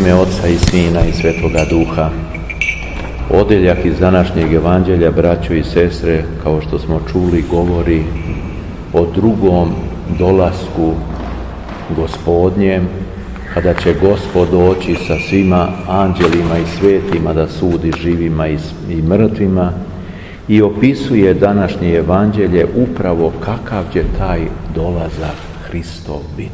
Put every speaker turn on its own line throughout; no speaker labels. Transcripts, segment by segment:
ime Oca i Sina i Svetoga Duha. Odjeljak iz današnjeg evanđelja, braćo i sestre, kao što smo čuli, govori o drugom dolasku Gospodnjem, kada će Gospod doći sa svima anđelima i svetima da sudi živima i mrtvima, i opisuje današnje evanđelje upravo kakav će taj dolazak Hristov biti.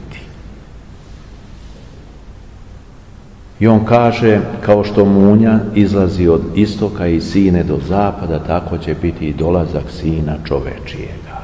I on kaže, kao što munja izlazi od istoka i sine do zapada, tako će biti i dolazak Sina čovečijega.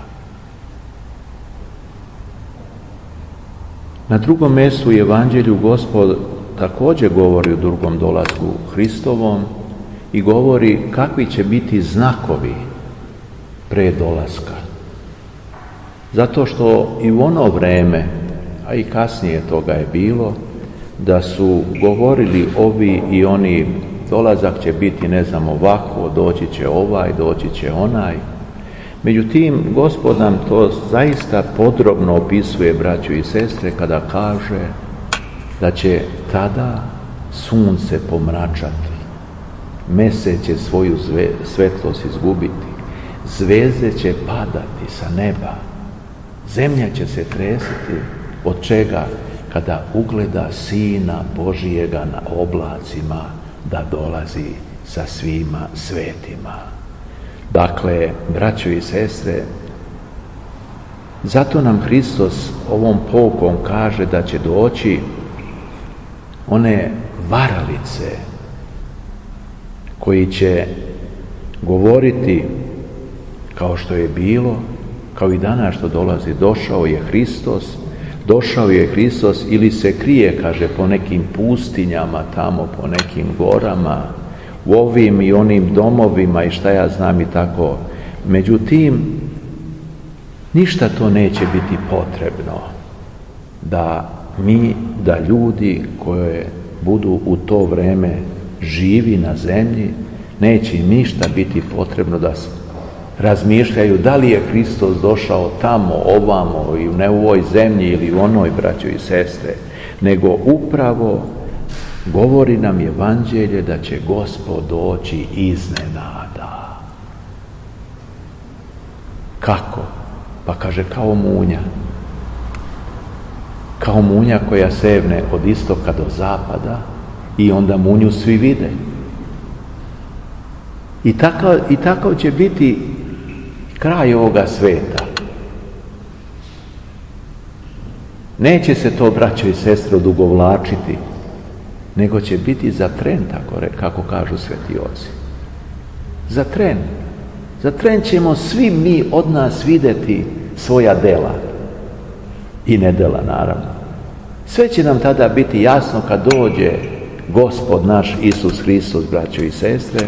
Na drugom mjestu u evanđelju Gospod također govori o drugom dolasku Hristovom i govori kakvi će biti znakovi pre dolaska. Zato što i u ono vreme, a i kasnije toga je bilo, da su govorili ovi i oni, dolazak će biti ne znam ovako, doći će ovaj, doći će onaj. Međutim, Gospod nam to zaista podrobno opisuje, braćo i sestre, kada kaže da će tada sunce pomračati, mesec će svoju svetlost izgubiti, zvezde će padati sa neba, zemlja će se tresiti. Od čega? Kada ugleda Sina Božijega na oblacima da dolazi sa svima svetima. Dakle, braćo i sestre, zato nam Hristos ovom poukom kaže da će doći one varalice koji će govoriti kao što je bilo, kao i danas što dolazi. Došao je Hristos ili se krije, kaže, po nekim pustinjama tamo, po nekim gorama, u ovim i onim domovima i šta ja znam i tako. Međutim, ništa to neće biti potrebno da ljudi koji budu u to vreme živi na zemlji, neće im ništa biti potrebno da razmišljaju da li je Hristos došao tamo, ovamo, i ne u ovoj zemlji ili u onoj, braćo i sestre, nego upravo govori nam evanđelje da će Gospod doći iznenada. Kako? Pa kaže, kao munja. Kao munja koja sevne od istoka do zapada i onda munju svi vide. I takav će biti kraj ovoga sveta. Neće se to, braćo i sestre, odugovlačiti, nego će biti za tren, kako kažu sveti oci. Za tren. Za tren ćemo svi mi od nas vidjeti svoja dela i nedela, naravno. Sve će nam tada biti jasno kad dođe Gospod naš Isus Hristos, braćo i sestre,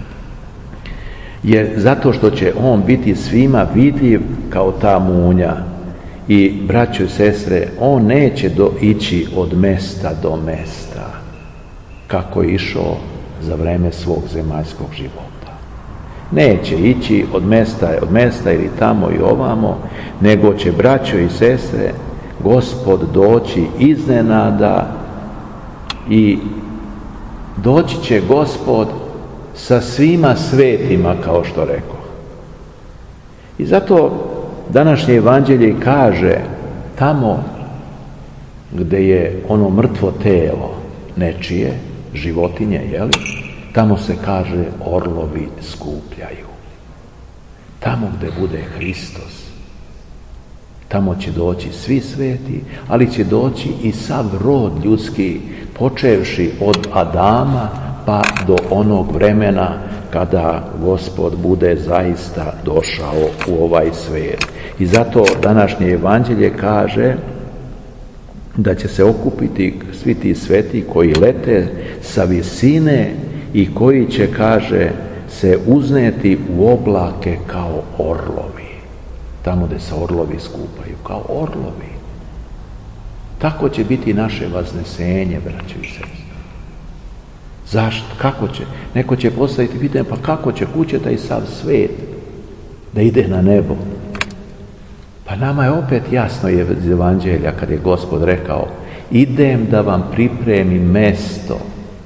jer zato što će on biti svima vidljiv kao ta munja. I, braćo i sestre, on neće ići od mesta do mesta kako je išao za vreme svog zemaljskog života. Neće ići od mesta ili tamo i ovamo, nego će, braćo i sestre, Gospod doći iznenada i doći će Gospod sa svima svetima, kao što rekao. I zato današnje evanđelje kaže, tamo gdje je ono mrtvo telo nečije, životinje, tamo se kaže orlovi skupljaju. Tamo gdje bude Hristos, tamo će doći svi sveti, ali će doći i sav rod ljudski, počevši od Adama pa do onog vremena kada Gospod bude zaista došao u ovaj svijet. I zato današnje evanđelje kaže da će se okupiti svi ti sveti koji lete sa visine i koji će, kaže, se uzneti u oblake kao orlovi. Tamo gdje se orlovi skupaju, kao orlovi. Tako će biti naše vaznesenje, braćo i sestre. Zašto? Kako će? Neko će postaviti pitanje, pa kako će kuće taj sav svijet da ide na nebo? Pa nama je opet jasno iz evanđelja kad je Gospod rekao, idem da vam pripremim mesto.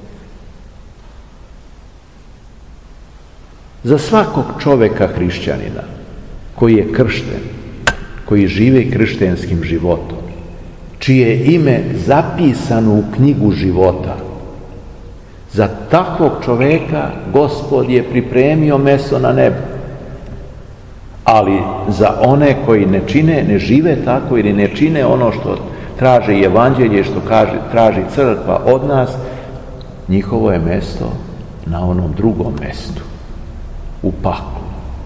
Za svakog čoveka hrišćanina koji je kršten, koji žive kršćanskim životom, čije je ime zapisano u knjigu života, za takvog čoveka Gospod je pripremio mesto na nebu. Ali za one koji ne žive tako ili ne čine ono što traži evanđelje, što traži crkva od nas, njihovo je mesto na onom drugom mestu, u paklu.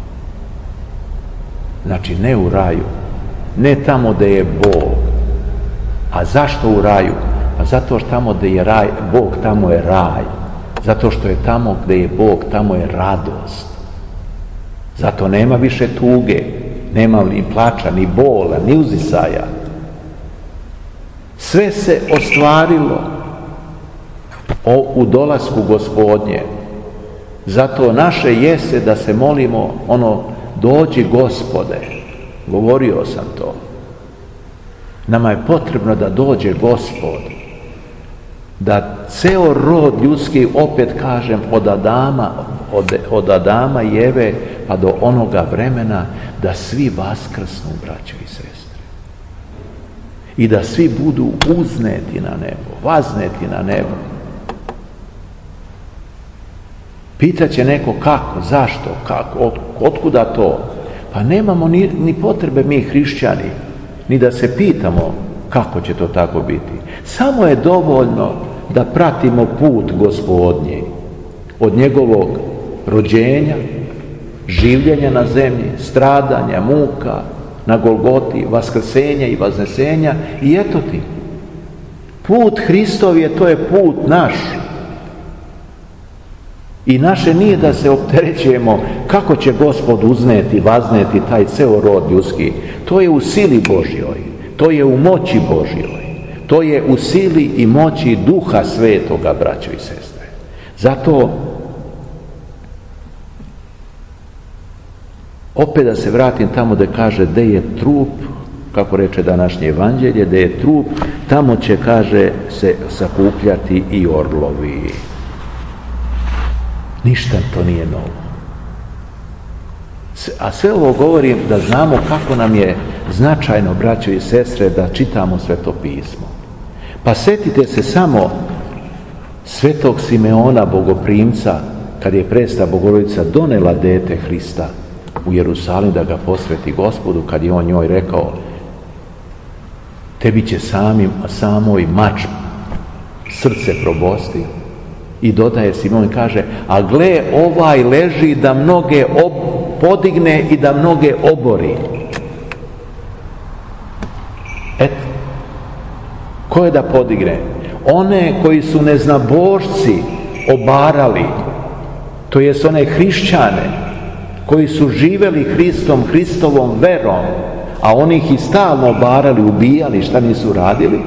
Znači ne u raju, ne tamo gdje je Bog. A zašto u raju? Pa zato što tamo gdje je Bog, tamo je raj. Zato što je tamo gdje je Bog, tamo je radost. Zato nema više tuge, nema ni plača, ni bola, ni uzdisaja. Sve se ostvarilo u dolasku Gospodnje. Zato naše jeste da se molimo dođi Gospode. Govorio sam to. Nama je potrebno da dođe Gospod. Da ceo rod ljudski, opet kažem, od Adama i Eve pa do onoga vremena, da svi vaskrsnu, braćo i sestre. I da svi budu uzneti na nebo, vazneti na nebo. Pitaće neko kako, zašto, kako, otkuda to? Pa nemamo ni potrebe mi hrišćani, ni da se pitamo kako će to tako biti. Samo je dovoljno da pratimo put Gospodnji od njegovog rođenja, življenja na zemlji, stradanja, muka, na Golgoti, vaskrsenja i vaznesenja i eto ti. Put Hristov to je put naš. I naše nije da se opterećujemo kako će Gospod uzneti, vazneti taj ceo rod ljudski. To je u sili Božjoj, to je u moći Božjoj, to je u sili i moći Duha Svetoga, braćo i sestre. Zato, opet da se vratim tamo da kaže gde je trup, kako reče današnje evanđelje, gde je trup, tamo će, kaže, se sakupljati i orlovi. Ništa to nije novo. A sve ovo govorim da znamo kako nam je značajno, braćo i sestre, da čitamo Sveto pismo. Pa setite se samo svetog Simeona Bogoprimca, kad je presveta Bogorodica donela dete Hrista u Jerusalim da ga posveti Gospodu, kad je on njoj rekao: tebi će samoj mač srce probosti. I dodaje Simeon, kaže: a gle, ovaj leži da mnoge podigne i da mnoge obori. Eto, ko je da podigne? One koji su neznabošci obarali, to jest one hrišćane koji su živeli Hristom, Hristovom verom, a oni ih i stalno obarali, ubijali, šta nisu radili.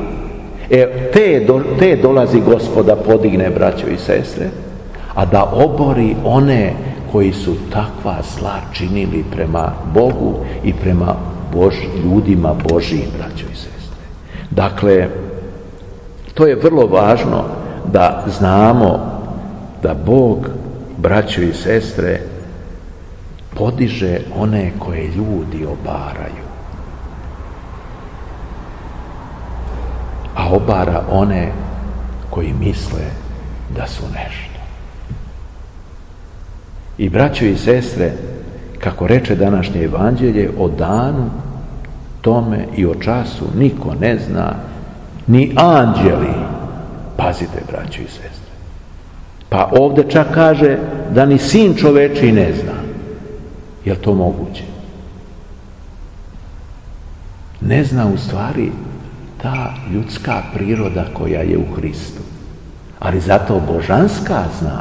Te dolazi Gospoda podigne, braćo i sestre, a da obori one koji su takva zla činili prema Bogu i prema ljudima Božijim, braćo i sestre. Dakle, to je vrlo važno da znamo da Bog, braćo i sestre, podiže one koje ljudi obaraju, a obara one koji misle da su nešto. I braćo i sestre, kako reče današnje evanđelje, o danu tome i o času niko ne zna, ni anđeli. Pazite, braćo i sestre. Pa ovdje čak kaže da ni sin čovečiji ne zna. Je li to moguće? Ne zna u stvari ta ljudska priroda koja je u Hristu. Ali zato božanska zna.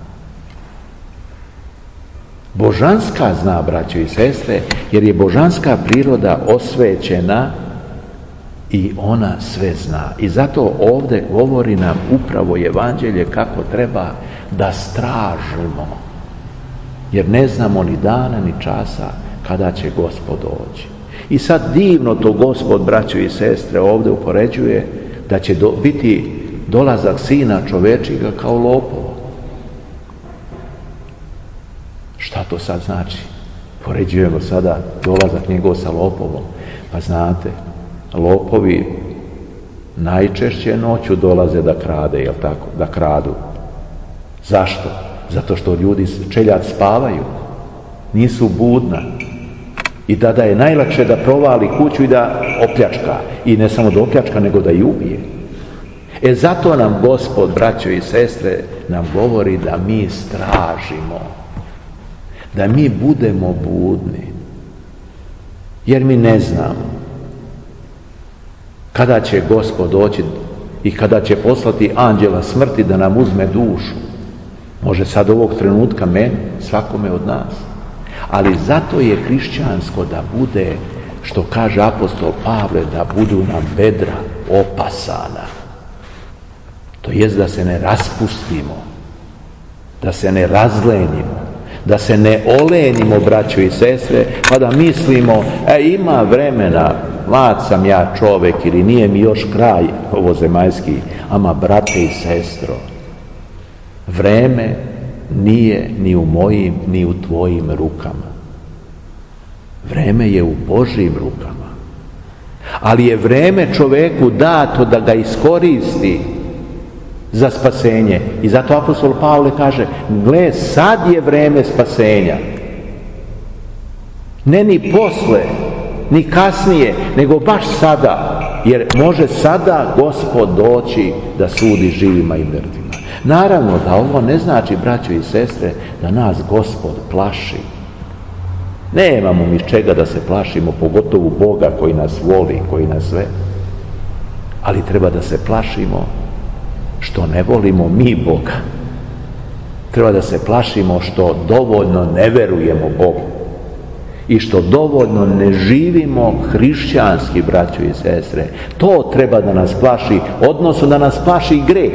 Božanska zna, braćo i sestre, jer je božanska priroda osvećena i ona sve zna. I zato ovdje govori nam upravo evanđelje kako treba da stražimo. Jer ne znamo ni dana ni časa kada će Gospod doći. I sad divno to Gospod, braćo i sestre, ovdje upoređuje da će biti dolazak Sina čovečijega kao lopova. Šta to sad znači? Poređujemo sada dolazak njegov sa lopovom. Pa znate, lopovi najčešće noću dolaze da krade, jel tako? Da kradu. Zašto? Zato što ljudi čeljad spavaju, nisu budna. I da je najlakše da provali kuću i da opljačka. I ne samo da opljačka, nego da i ubije. Zato nam Gospod, braćo i sestre, nam govori da mi stražimo. Da mi budemo budni. Jer mi ne znamo kada će Gospod doći i kada će poslati anđela smrti da nam uzme dušu. Može sad ovog trenutka meni, svakome od nas. Ali zato je hrišćansko da bude, što kaže apostol Pavle, da budu nam bedra opasana. To jest da se ne raspustimo, da se ne razlenimo, da se ne olenimo, braćo i sestre, pa da mislimo, ima vremena, mlad sam ja čovek ili nije mi još kraj ovozemaljski, ama brate i sestro, vreme nije ni u mojim ni u tvojim rukama. Vreme je u Božjim rukama. Ali je vreme čoveku dato da ga iskoristi za spasenje. I zato apostol Pavle kaže, gle, sad je vreme spasenja. Ne ni posle, ni kasnije, nego baš sada. Jer može sada Gospod doći da sudi živima i mrtvima. Naravno da ovo ne znači, braćo i sestre, da nas Gospod plaši. Nemamo mi čega da se plašimo, pogotovo Boga koji nas voli, koji nas sve. Ali treba da se plašimo što ne volimo mi Boga. Treba da se plašimo što dovoljno ne verujemo Bogu. I što dovoljno ne živimo hrišćanski, braćo i sestre. To treba da nas plaši, odnosno da nas plaši greh.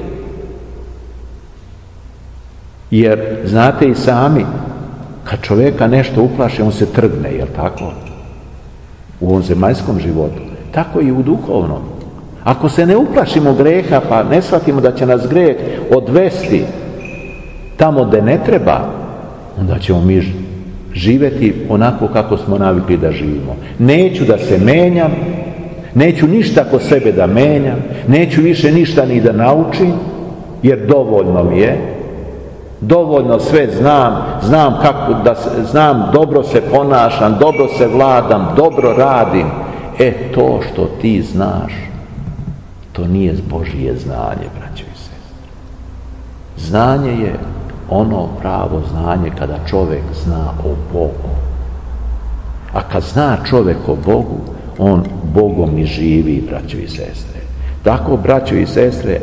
Jer, znate i sami, kad čovjeka nešto uplaši, on se trgne, jel tako? U ovom zemaljskom životu. Tako i u duhovnom. Ako se ne uplašimo greha, pa ne shvatimo da će nas greh odvesti tamo gde ne treba, onda ćemo mi živjeti onako kako smo navikli da živimo. Neću da se menjam, neću ništa kod sebe da menjam, neću više ništa ni da naučim, jer dovoljno mi je. Dovoljno sve znam kako da znam, dobro se ponašam, dobro se vladam, dobro radim. To što ti znaš, to nije Božje znanje, braćo i sestre. Znanje je ono pravo znanje kada čovjek zna o Bogu. A kad zna čovjek o Bogu, on Bogom i živi, braćo i sestre. Tako, braćo i sestre,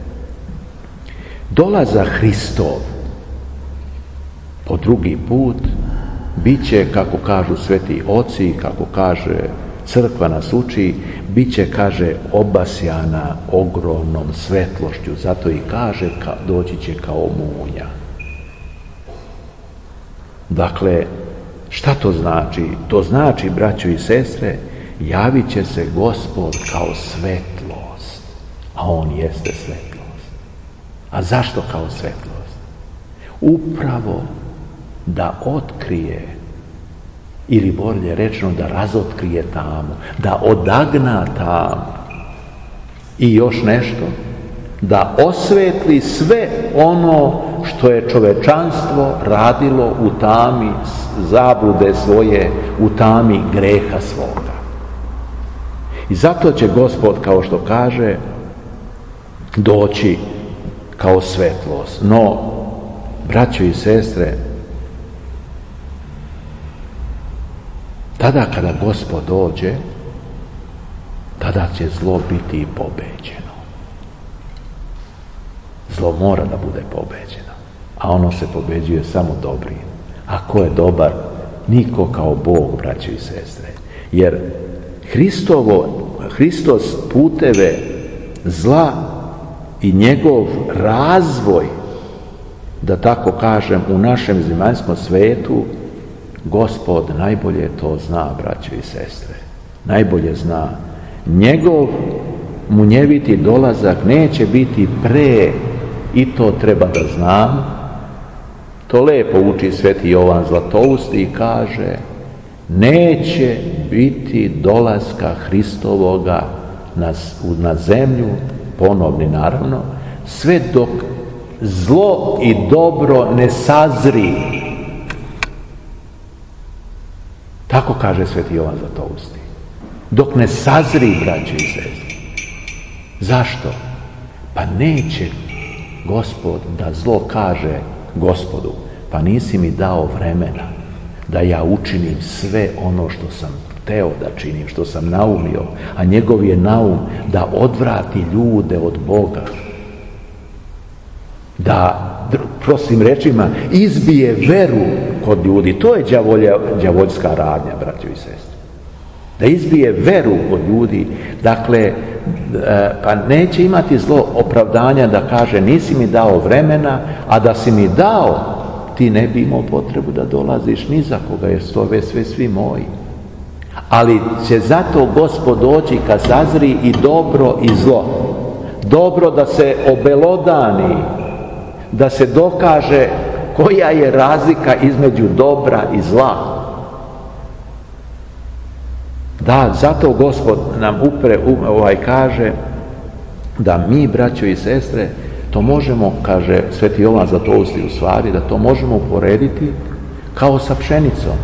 dolazak Hristov po drugi put bit će, kako kažu sveti oci, kako kaže crkva nas uči, bit će, kaže, obasjana ogromnom svetlošću. Zato i kaže, doći će kao munja. Dakle, šta to znači? To znači, braćo i sestre, javit će se Gospod kao svetlost. A on jeste svetlost. A zašto kao svetlost? Upravo da otkrije, ili bolje rečeno da razotkrije tamu, da odagna tamu. I još nešto, da osvetli sve ono što je čovečanstvo radilo u tami zablude svoje, u tami greha svoga. I zato će Gospod, kao što kaže, doći kao svetlost. No, braćo i sestre, tada kada Gospod dođe, tada će zlo biti i pobeđeno. Zlo mora da bude pobeđeno, a ono se pobeđuje samo dobrim. A ko je dobar? Niko kao Bog, braćo i sestre. Jer Hristos puteve zla i njegov razvoj, da tako kažem, u našem zemaljskom svetu, Gospod najbolje to zna, braćo i sestre. Najbolje zna. Njegov munjeviti dolazak neće biti pre, i to treba da znam. To lepo uči sveti Jovan Zlatousti i kaže: neće biti dolaska Hristovoga na zemlju, ponovni naravno, sve dok zlo i dobro ne sazri. Tako kaže sveti Jovan Zlatousti. Dok ne sazri, braće i sestre. Zašto? Pa neće Gospod da zlo kaže Gospodu: pa nisi mi dao vremena da ja učinim sve ono što sam hteo da činim, što sam naumio, a njegov je naum da odvrati ljude od Boga, da, prostim rečima, izbije veru kod ljudi. To je đavoljska radnja, braćo i sestre. Da izbije veru kod ljudi. Dakle, pa neće imati zlo opravdanja da kaže: nisi mi dao vremena, a da si mi dao, ti ne bi imao potrebu da dolaziš ni za koga, jer su ove sve svi moji. Ali će zato Gospod doći kad sazri i dobro i zlo. Dobro da se obelodani, da se dokaže koja je razlika između dobra i zla. Da, zato Gospod nam kaže da mi, braćo i sestre, to možemo, kaže sveti Jovan Zlatousti, u stvari, da to možemo uporediti kao sa pšenicom.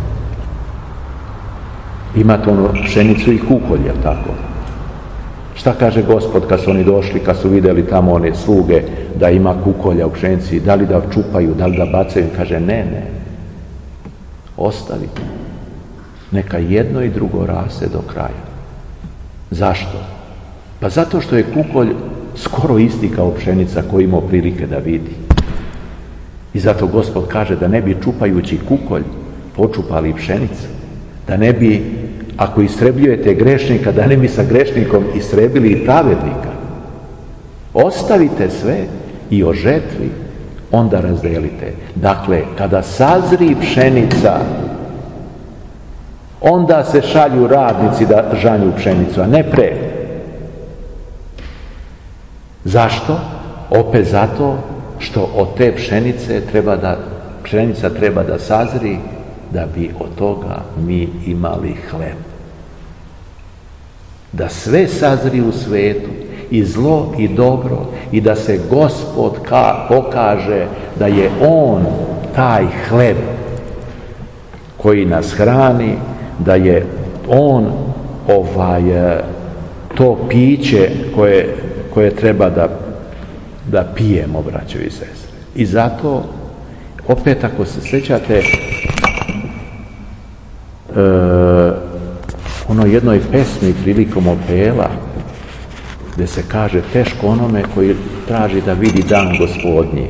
Imate onu pšenicu i kukolj, jel tako? Šta kaže Gospod kad su oni došli, kad su vidjeli tamo one sluge da ima kukolja u pšenici, da li da čupaju, da li da bacaju? Kaže: ne, ostavite. Neka jedno i drugo raste do kraja. Zašto? Pa zato što je kukolj skoro isti kao pšenica koju imao prilike da vidi. I zato Gospod kaže da ne bi čupajući kukolj počupali pšenicu. Da ne bi, ako istrebljujete grešnika, da ne bi sa grešnikom istrebili i pravednika. Ostavite sve i o žetvi onda razdelite. Dakle, kada sazri pšenica, onda se šalju radnici da žanju pšenicu, a ne pre. Zašto? Opet zato što od te pšenica treba da sazri, da bi od toga mi imali hleb. Da sve sazri u svetu, i zlo i dobro, i da se Gospod pokaže da je On taj hleb koji nas hrani, da je On to piće koje treba da pijemo, braćo i sestre. I zato, opet ako se sjećate onoj jednoj pesmi prilikom opela, gdje se kaže: teško onome koji traži da vidi dan Gospodnji.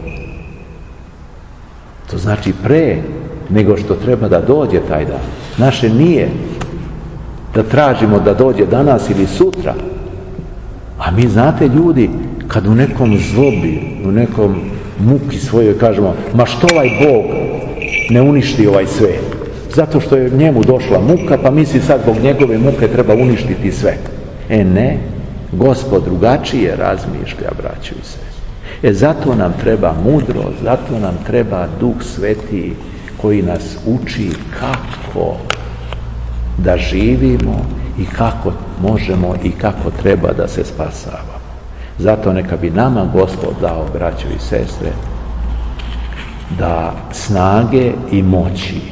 To znači pre nego što treba da dođe taj dan. Naše nije da tražimo da dođe danas ili sutra. A mi, znate, ljudi, kad u nekom zlobi, u nekom muki svojoj kažemo: ma što ovaj Bog ne uništi ovaj svet? Zato što je njemu došla muka, pa misli sad zbog njegove muke treba uništiti sve. Ne, Gospod drugačije razmišlja, braćo i sestre. Zato nam treba mudrost, zato nam treba Duh Sveti koji nas uči kako da živimo i kako možemo i kako treba da se spasavamo. Zato neka bi nama Gospod dao, braćo i sestre, da snage i moći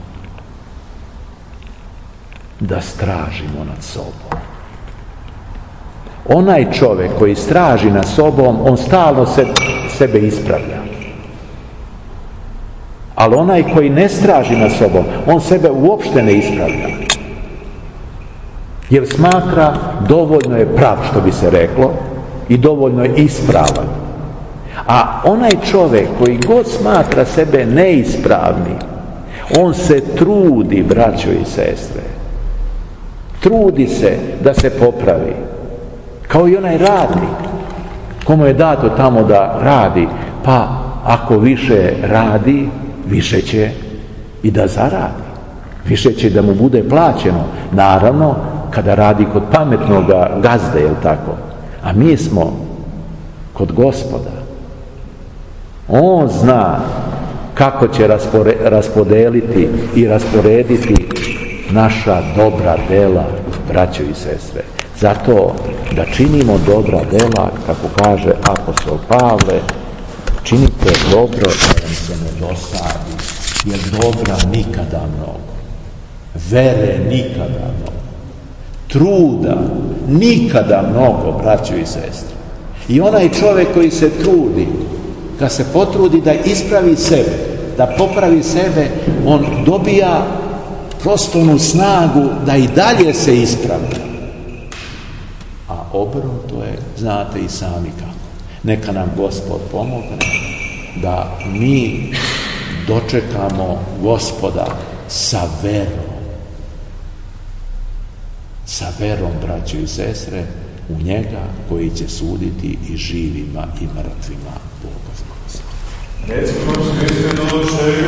da stražimo nad sobom. Onaj čovjek koji straži nad sobom, on stalno sebe ispravlja. Ali onaj koji ne straži nad sobom, on sebe uopšte ne ispravlja. Jer smatra dovoljno je prav, što bi se reklo, i dovoljno je ispravan. A onaj čovjek koji god smatra sebe neispravnim, on se trudi, braćo i sestre, trudi se da se popravi. Kao i onaj radnik, komu je dato tamo da radi, pa ako više radi, više će i da zaradi. Više će da mu bude plaćeno. Naravno, kada radi kod pametnog gazde, jel tako? A mi smo kod Gospoda. On zna kako će raspodeliti i rasporediti naša dobra dela, braćo i sestre. Zato da činimo dobra dela, kako kaže apostol Pavle, činite dobro da vam se ne dosadi, jer dobra nikada mnogo, vere nikada mnogo, truda nikada mnogo, braćo i sestre. I onaj čovjek koji se trudi, kad se potrudi da ispravi sebe, da popravi sebe, on dobija prosto onu snagu da i dalje se ispravlja. A obrnuto je, znate i sami kako. Neka nam Gospod pomogne da mi dočekamo Gospoda sa verom. Sa verom, braćo i sestre, u njega koji će suditi i živima i mrtvima. Bog vas